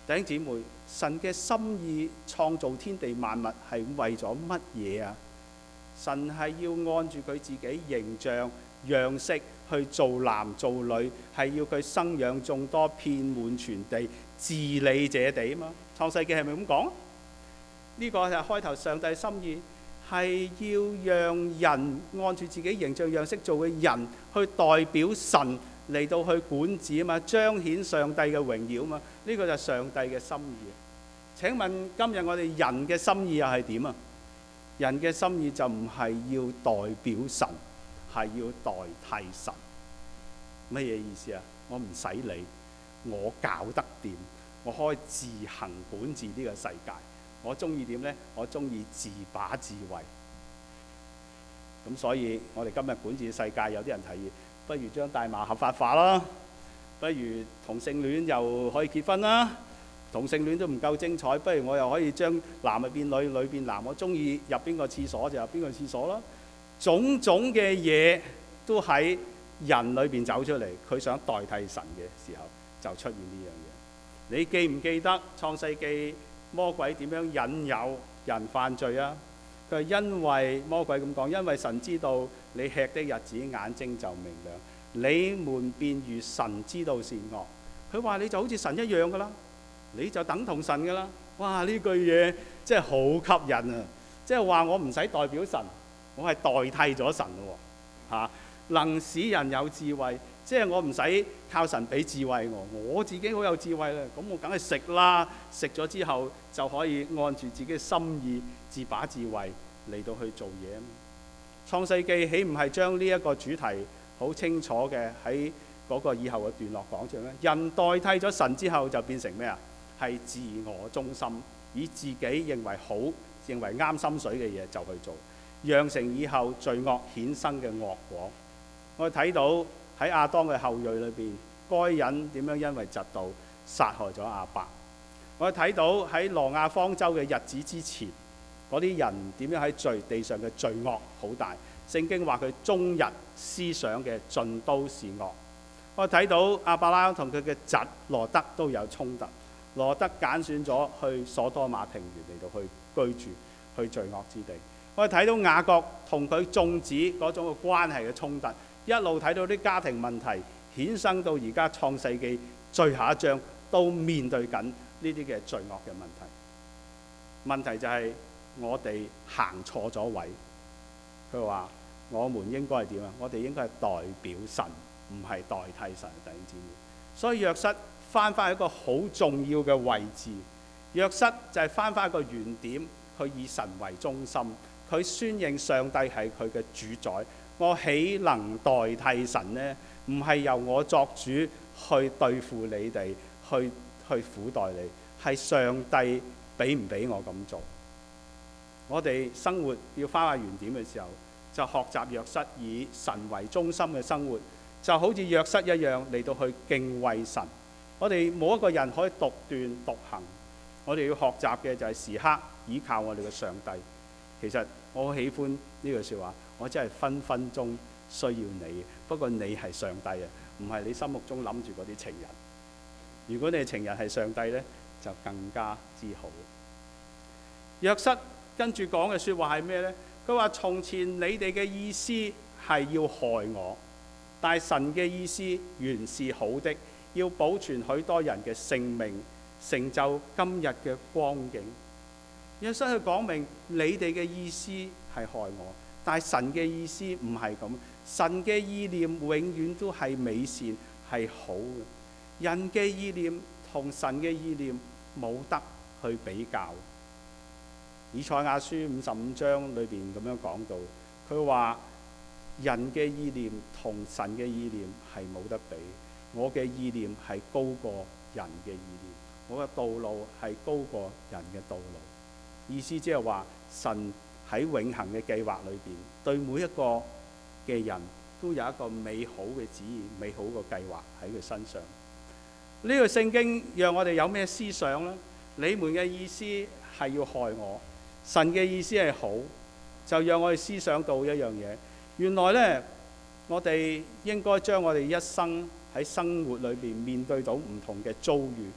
弟兄姊妹，神嘅心意創造天地萬物係為咗乜嘢啊？神係要按住佢自己形象樣式去做男做女，係要佢生養眾多，遍滿全地，治理這地啊嘛。創世記係咪咁講？呢個就係開頭上帝心意，係要讓人按住自己形象樣式做嘅人，去代表神嚟到去管治啊嘛，彰顯上帝嘅榮耀啊嘛。呢個就係上帝嘅心意。請問今日我哋人嘅心意又係點啊？人嘅心意就唔係要代表神，係要代替神。乜嘢意思啊？我唔使理，我搞得掂，我可以自行管治呢個世界。我中意點呢？我中意自把自為。咁所以我哋今日管治世界，有啲人提議，不如將大麻合法化啦，不如同性戀又可以結婚啦。同性戀都唔夠精彩，不如我又可以將男變女，女變男，我中意入邊個廁所就入邊個廁所啦。種種嘅嘢都喺人裏邊走出嚟，佢想代替神嘅時候就出現呢樣嘢。你記唔記得創世記魔鬼點樣引誘人犯罪啊？佢係因為魔鬼咁講，因為神知道你吃的日子眼睛就明亮，你們便如神知道善惡。佢話你就好似神一樣噶啦。你就等同神㗎啦！哇！呢句嘢真係好吸引啊！即係話我唔使代表神，我係代替咗神咯喎。能使人有智慧，即係我唔使靠神俾智慧我自己好有智慧啦。咁我梗係食啦，食咗之後就可以按住自己嘅心意自把自為嚟到去做嘢啊嘛。創世記豈唔係將呢一個主題好清楚嘅喺嗰個以後嘅段落講出嚟咩？人代替咗神之後就變成咩啊？係自我中心，以自己認為好、認為啱心水嘅嘢就去做，釀成以後罪惡衍生嘅惡果。我哋睇到喺亞當嘅後裔裏邊，該隱點樣因為嫉妒殺害咗亞伯。我哋睇到喺挪亞方舟嘅日子之前，嗰啲人點樣喺地上嘅罪惡好大。聖經話佢終日思想嘅盡都是惡。我哋睇到亞伯拉罕同佢嘅侄羅德都有衝突。羅德揀選咗去所多瑪平原嚟到去居住，去罪惡之地。我哋睇到雅各同佢眾子嗰種嘅關係嘅衝突，一路睇到啲家庭問題衍生到而家創世記最後一章，都面對緊呢啲嘅罪惡嘅問題。問題就係我哋行錯咗位。佢話我們應該係點啊？我哋應該係代表神，唔係代替神。弟兄姊妹，所以約瑟翻返一個好重要嘅位置，約瑟就係翻返一個原點，佢以神為中心，佢宣認上帝係佢嘅主宰。我豈能代替神呢？唔係由我作主去對付你哋，去苦待你，係上帝俾唔俾我咁做。我哋生活要翻返原點嘅時候，就學習約瑟以神為中心嘅生活，就好似約瑟一樣嚟到去敬畏神。我哋冇一個人可以獨斷獨行，我哋要學習嘅就係時刻依靠我哋嘅上帝。其實我好喜歡呢句説話，我真係分分鐘需要你，不過你係上帝啊，唔係你心目中諗住嗰啲情人。如果你係情人係上帝呢，就更加之好。約瑟跟住講嘅説話係咩呢？佢話從前你哋嘅意思係要害我，但係神嘅意思原是好的，要保存許多人嘅性命，成就今日嘅光景。約瑟去講明你哋嘅意思係害我，但係神嘅意思唔係咁。神嘅意念永遠都係美善，係好嘅。人嘅意念同神嘅意念冇得去比較。以賽亞書55章裏邊咁樣講到，佢話人嘅意念同神嘅意念係冇得比。我嘅意念係高過人嘅意念，我嘅道路係高過人嘅道路。意思即係話神喺永恆嘅計劃裏邊，對每一個嘅人都有一個美好嘅旨意、美好嘅計劃喺佢身上。呢個聖經讓我哋有咩思想呢？你們嘅意思係要害我，神嘅意思係好，就讓我哋思想到一樣嘢。原來呢，我哋應該將我哋一生喺生活裏邊面對到唔同嘅遭遇，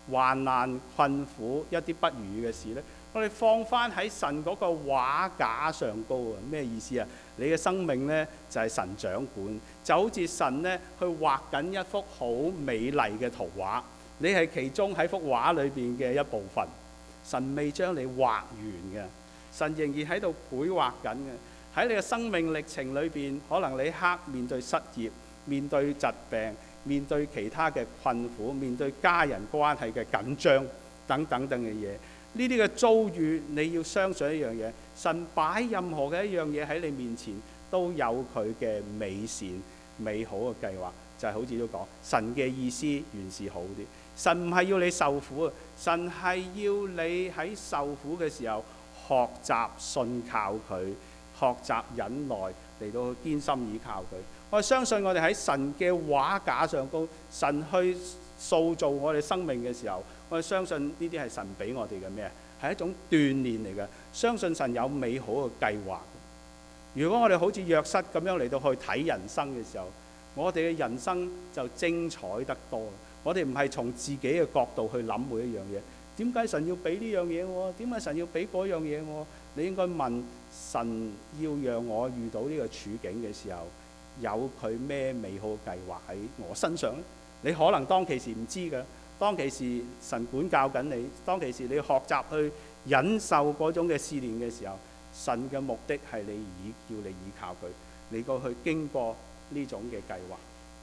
患難、困苦、一啲不如意嘅事呢，我哋放翻喺神嗰個畫架上高啊！咩意思啊？你嘅生命呢，就係神掌管，就好似神呢去畫緊一幅好美麗嘅圖畫，你係其中喺幅畫裏邊嘅一部分。神未將你畫完嘅，神仍然喺度繪畫緊嘅。喺你嘅生命歷程裏邊，可能你面對失業、面對疾病、面對其他嘅困苦、面對家人關係嘅緊張等等嘅嘢，呢啲嘅遭遇，你要相信一樣嘢，神擺任何嘅一樣嘢喺你面前，都有佢嘅美善、美好嘅計劃。就係好似都講，神嘅意思原是好啲。神唔係要你受苦啊，神係要你喺受苦嘅時候學習信靠佢，學習忍耐嚟到堅心倚靠佢。我相信我哋喺神嘅畫架上高，神去塑造我哋生命嘅時候，我哋相信呢啲係神俾我哋嘅咩？係一種鍛鍊嚟嘅。相信神有美好嘅計劃。如果我哋好似約瑟咁樣嚟到去睇人生嘅時候，我哋嘅人生就精彩得多。我哋唔係從自己嘅角度去諗每一樣嘢。點解神要俾呢樣嘢我？點解神要俾嗰樣嘢我？你應該問神，要讓我遇到呢個處境嘅時候，有佢咩美好計劃喺我身上呢？你可能當其時唔知㗎，當其時神管教緊你，當其時你學習去忍受嗰種嘅試煉嘅時候，神嘅目的係叫你倚靠佢，你過去經過呢種嘅計劃。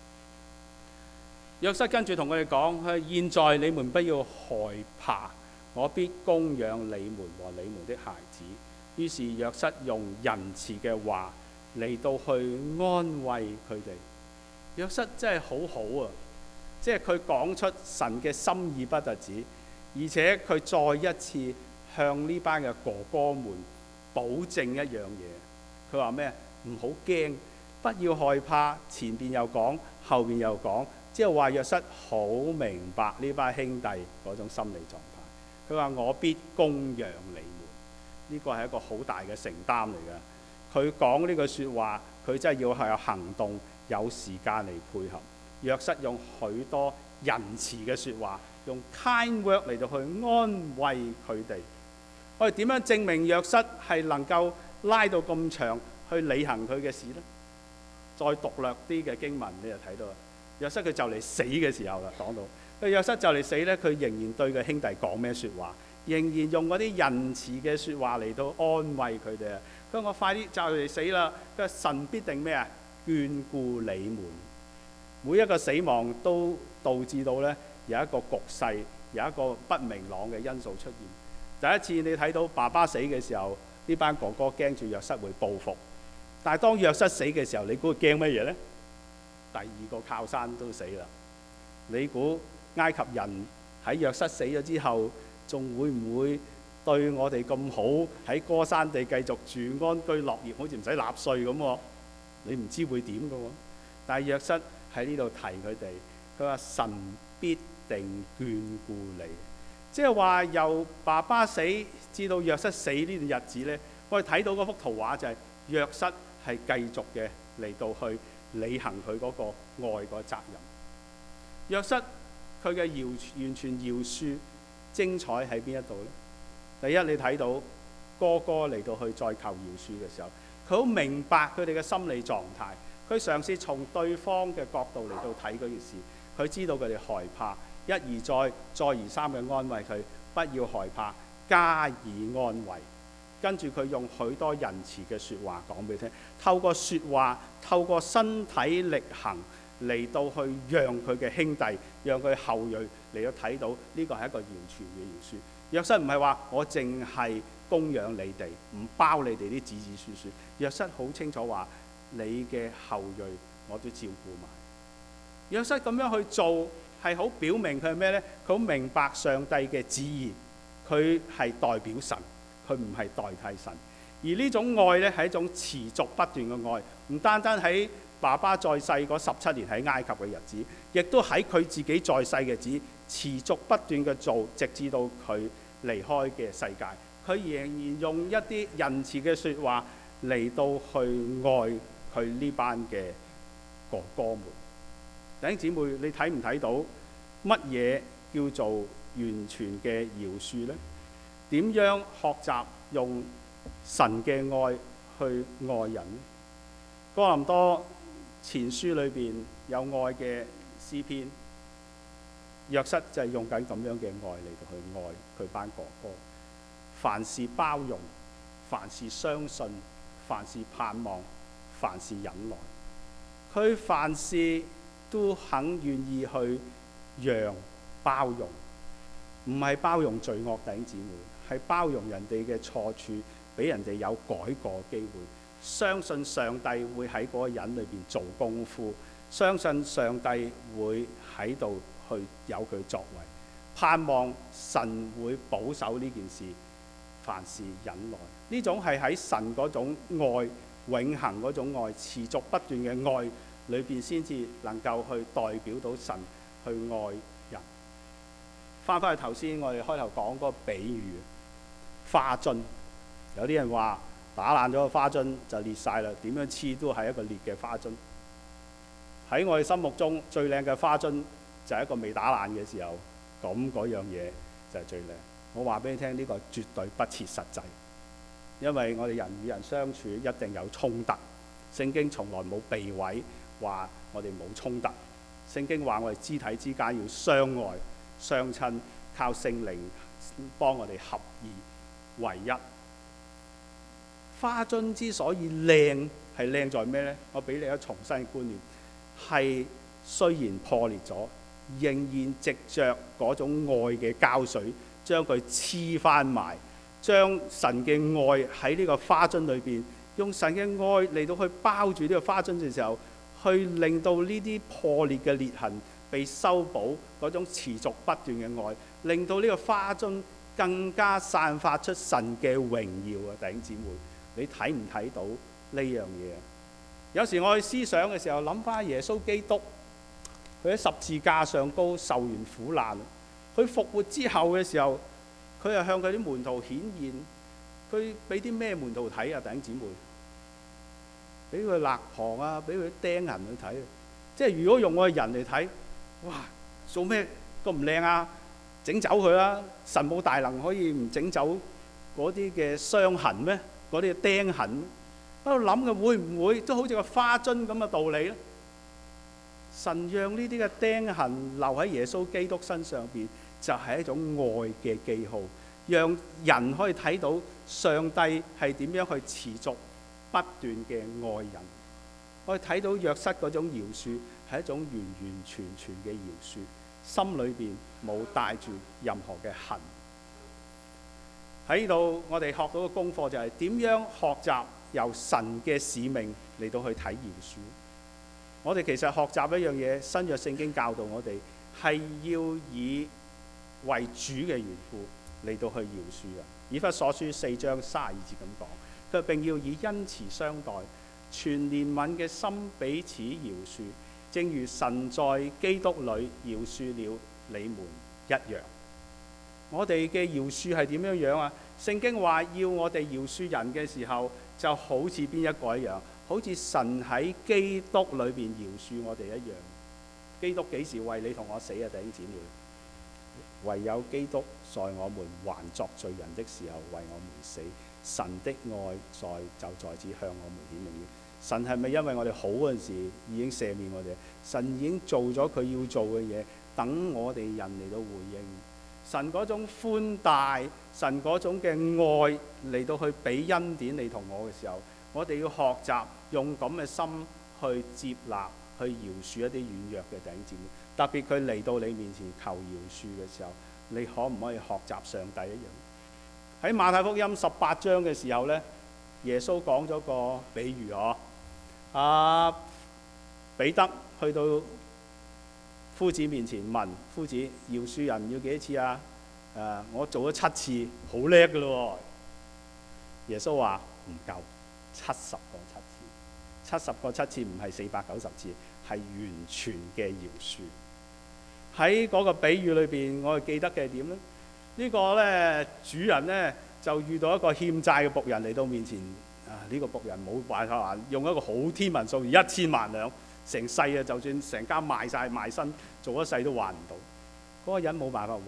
約瑟跟住同佢哋講：現在你們不要害怕，我必供養你們和你們的孩子。於是約瑟用仁慈嘅話嚟到去安慰佢哋。約瑟真係好好啊！即係佢講出神嘅心意不特止，而且佢再一次向呢班嘅哥哥們保證一樣嘢。佢話咩？唔好驚，不要害怕。前邊又講，後邊又講，即係話約瑟好明白呢班兄弟嗰種心理狀態。佢話：我必供養你們。呢個係一個好大嘅承擔嚟嘅。佢講呢句説話，佢真係要係有行動、有時間嚟配合。約瑟用許多仁慈嘅説話，用 kind word 嚟到去安慰佢哋。我哋點樣證明約瑟係能夠拉到咁長去履行佢嘅事呢？再讀略啲嘅經文，你就睇到啦。約瑟佢就嚟死嘅時候啦，講到佢約瑟就嚟死咧，佢仍然對佢兄弟講咩説話？仍然用嗰啲仁慈嘅説話嚟到安慰佢哋啊！佢話：我快啲就嚟死啦！佢話神必定咩啊？眷顧你們。每一個死亡都導致到咧有一個局勢，有一個不明朗嘅因素出現。第一次你睇到爸爸死嘅時候，呢班哥哥驚住約瑟會報復。但係當約瑟死嘅時候，你估佢驚乜嘢呢？第二個靠山都死啦！你估埃及人喺約瑟死咗之後，仲會唔會對我哋咁好？喺歌珊地繼續住安居樂業，好似唔使納稅咁喎？你唔知會點嘅喎？但係約瑟喺呢度提佢哋，佢話神必定眷顧你。即係話由爸爸死至到約瑟死呢段日子呢，我哋睇到嗰幅圖畫就係約瑟係繼續嘅嚟到去履行佢嗰個愛個責任。約瑟佢嘅完全饒恕精彩喺邊一度呢？第一，你睇到哥哥嚟到去再求饒恕嘅時候，佢好明白佢哋嘅心理狀態，佢嘗試從對方嘅角度嚟到睇嗰件事，佢知道佢哋害怕，一而再，再而三嘅安慰佢，不要害怕，加以安慰。跟住佢用許多仁慈嘅説話講俾你聽，透過説話，透過身體力行嚟到去讓佢嘅兄弟，讓佢後裔嚟到睇到呢個係一個完全嘅饒恕。約瑟唔係話我淨係供養你哋，唔包你哋啲子子孫孫。約瑟好清楚話你嘅後裔我都照顧埋。約瑟咁樣去做係好表明佢係咩呢？佢好明白上帝嘅旨意，佢係代表神，佢唔係代替神。而呢種愛呢，係一種持續不斷嘅愛，唔單單喺爸爸在世嗰17年喺埃及嘅日子，亦都喺佢自己在世嘅日子持續不斷嘅做，直至到佢離開嘅世界。佢仍然用一啲仁慈嘅説話嚟到去愛佢呢班嘅哥哥們。弟兄姊妹，你睇唔睇到乜嘢叫做完全嘅饒恕呢？點樣學習用神嘅愛去愛人呢？哥林多前書裏邊有愛嘅詩篇，約瑟就係用緊咁樣嘅愛嚟到去愛佢班哥哥。凡事包容，凡事相信，凡事盼望，凡事忍耐。佢凡事都肯願意去讓包容，唔係包容罪惡弟兄姊妹，係包容人哋嘅錯處，俾人哋有改過機會。相信上帝會喺嗰個人裏邊做功夫，相信上帝會喺度去有佢作為，盼望神會保守呢件事，凡事忍耐。呢種係喺神嗰種愛，永恆嗰種愛，持續不斷嘅愛裏邊，先至能夠去代表到神去愛人。翻返去頭先我哋開頭講嗰個比喻，花樽，有啲人話打爛咗個花樽就裂晒啦，點樣黐都係一個裂嘅花樽。喺我哋心目中最靚嘅花樽就係一個未打爛嘅時候，咁嗰樣嘢就係最靚。我話俾你聽，呢個絕對不切實際，因為我哋人與人相處一定有衝突。聖經從來冇避諱話我哋冇衝突。聖經話我哋肢體之間要相愛相親，靠聖靈幫我哋合而為一。花樽之所以靚，係靚在咩呢？我俾你一個重新嘅觀念，係雖然破裂咗，仍然藉着嗰種愛嘅膠水將佢黐翻埋，將神嘅愛喺呢個花樽裏邊，用神嘅愛嚟到去包住呢個花樽嘅時候，去令到呢啲破裂嘅裂痕被修補，嗰種持續不斷嘅愛，令到呢個花樽更加散發出神嘅榮耀啊！弟兄姊妹，你睇唔睇到呢樣嘢？有時我去思想嘅時候，諗翻耶穌基督，佢喺十字架上高受完苦難，佢復活之後嘅時候，佢又向佢啲門徒顯現，佢俾啲咩門徒睇啊？弟兄姊妹，俾佢肋旁啊，俾佢釘痕去睇啊！即係如果用我嘅人嚟睇，哇，做咩咁唔靚啊？整走佢啦！神冇大能可以唔整走嗰啲嘅傷痕咩？嗰啲釘痕，喺度諗嘅會唔會都好似個花樽咁嘅道理咧？神讓呢啲嘅釘痕留喺耶穌基督身上邊，就係一種愛嘅記號，讓人可以睇到上帝係點樣去持續不斷嘅愛人。我哋睇到約瑟嗰種饒恕係一種完完全全嘅饒恕，心裏邊冇帶住任何嘅恨。喺呢度我哋學到嘅功課就係點樣學習由神嘅使命嚟到去睇饒恕。我哋其實學習一樣嘢，新約聖經教導我哋係要以為主嘅緣故嚟到去饒恕人。以弗所書4章32節咁講，佢並要以恩慈相待，全憐憫嘅心彼此饒恕，正如神在基督裏饒恕了你們一樣。我哋嘅饒恕係點樣樣啊？聖經話要我哋饒恕人嘅時候，就好似邊一個一樣，好似神喺基督裏邊饒恕我哋一樣。基督幾時為你同我死啊？弟兄姊妹，唯有基督在我們還作罪人的時候為我們死，神的愛就在此向我們顯明了。神係咪因為我哋好嗰陣時已經赦免我哋？神已經做咗佢要做嘅嘢，等我哋人嚟到回應。神嗰種寬大，神嗰種嘅愛嚟到去俾恩典你同我嘅時候，我哋要學習用咁嘅心去接納、去饒恕一啲軟弱嘅弟兄姊妹。特別佢嚟到你面前求饒恕嘅時候，你可唔可以學習上帝一樣？喺馬太福音18章嘅時候呢，耶穌講咗個比喻彼得去到夫子面前問夫子，饒恕人要幾多次啊？我做咗7次，好叻㗎咯。耶穌話唔夠，70個7次，70個7次唔係490次，係完全嘅饒恕。喺嗰個比喻裏邊，我哋記得嘅係點呢？呢個呢，主人呢，就遇到一個欠債嘅僕人嚟到面前，呢個僕人冇辦法還，用一個好天文數字1000萬兩，成世啊，就算成家賣晒賣身，做一世都還唔到。嗰個人冇辦法還，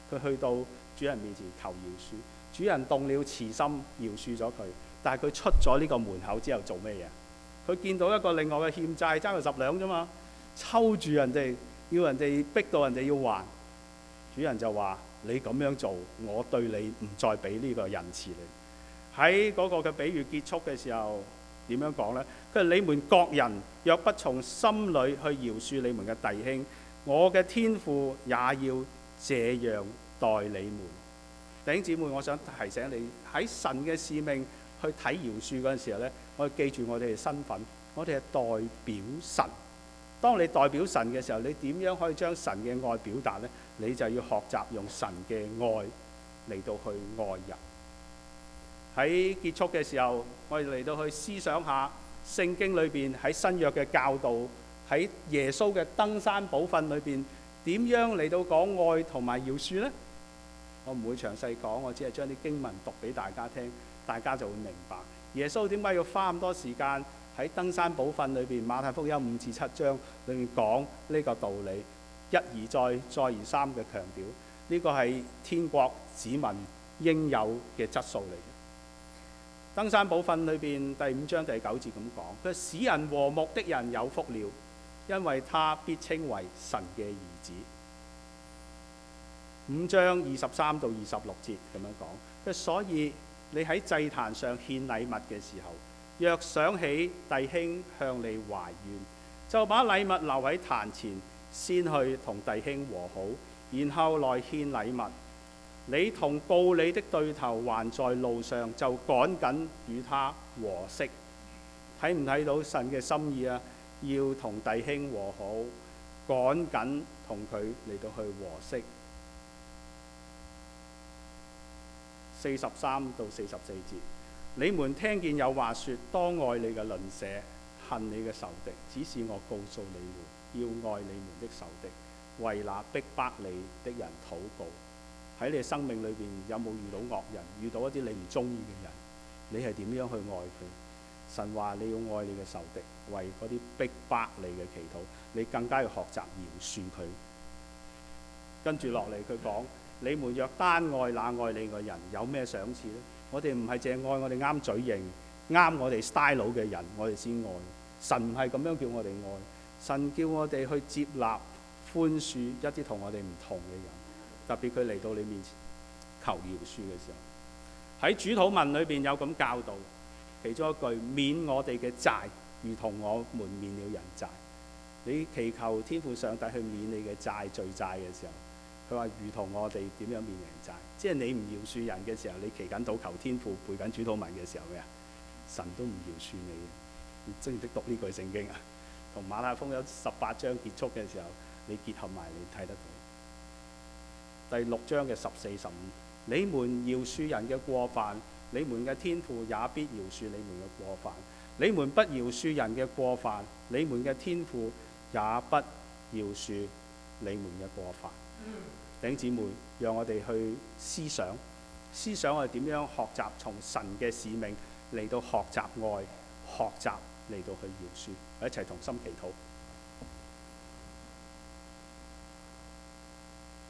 佢去到主人面前求饒恕，主人動了慈心饒恕咗佢。但係佢出咗呢個門口之後做咩嘢？佢見到一個另外嘅欠債爭佢10兩啫嘛，抽住人哋，要人哋逼到人哋要還。主人就話：你咁樣做，我對你唔再俾呢個仁慈你。喺嗰個嘅比喻結束嘅時候，點樣講呢？佢話：你們各人若不從心裏去饒恕你們嘅弟兄，我嘅天父也要這樣待你們。弟兄姊妹，我想提醒你喺神嘅使命去睇饒恕嗰陣時候呢，我哋記住我哋嘅身份，我哋係代表神。當你代表神嘅時候，你點樣可以將神嘅愛表達呢？你就要學習用神嘅愛嚟到去愛人。喺結束嘅時候，我哋嚟到去思想下聖經裏邊喺新約嘅教導，喺耶穌嘅登山寶訓裏邊點樣嚟到講愛同埋饒恕呢？我唔會詳細講，我只係將啲經文讀俾大家聽，大家就會明白耶穌點解要花咁多時間喺登山寶訓裏邊馬太福音5至7章裏面講呢個道理，一而再，再而三嘅強調呢個係天國子民應有嘅質素嚟嘅。登山寶訓裏邊第5章第9節咁講，佢使人和睦的人有福了，因為他必稱為神嘅兒子。5章23到26節咁樣講，佢所以你喺祭壇上獻禮物嘅時候，若想起弟兄向你懷怨，就把禮物留喺壇前，先去同弟兄和好，然後來獻禮物。你同告你的對頭還在路上，就趕緊與他和息。睇唔睇到神嘅心意啊？要同弟兄和好，趕緊同佢嚟到去和息。43到44節，你們聽見有話說，當愛你嘅鄰舍，恨你嘅仇敵。只是我告訴你們，要愛你們的仇敵，為那逼迫你的人禱告。喺你生命裏邊有冇遇到惡人，遇到一啲你唔中意嘅人，你係點樣去愛佢？神話你要愛你嘅仇敵，為嗰啲逼迫你嘅祈禱，你更加要學習饒恕佢。跟住落嚟佢講，你們若單愛那愛你嘅人，有咩賞賜呢？我哋唔係淨係愛我哋啱嘴型、啱我哋 style 嘅人，我哋先愛。神唔係咁樣叫我哋愛，神叫我哋去接納、寬恕一啲同我哋唔同嘅人。特別佢嚟到你面前求饒恕嘅時候，喺主禱文裏邊有咁教導，其中一句，免我哋嘅債，如同我們免了人債。你祈求天父上帝去免你嘅債、罪債嘅時候，佢話如同我哋點樣免人債，即係你唔饒恕人嘅時候，你祈緊禱求天父背緊主禱文嘅時候嘅，神都唔饒恕你嘅。你真係識讀呢句聖經啊？同馬太福音18章結束嘅時候，你結合埋你睇得到。第6章嘅14、15，你們饒恕人嘅過犯，你們嘅天父也必饒恕你們嘅過犯；你們不饒恕人嘅過犯，你們嘅天父也不饒恕你們嘅過犯。弟兄姊妹，讓我哋去思想我哋點樣學習從神嘅使命嚟到學習愛，學習嚟到去饒恕，我一齊同心祈禱。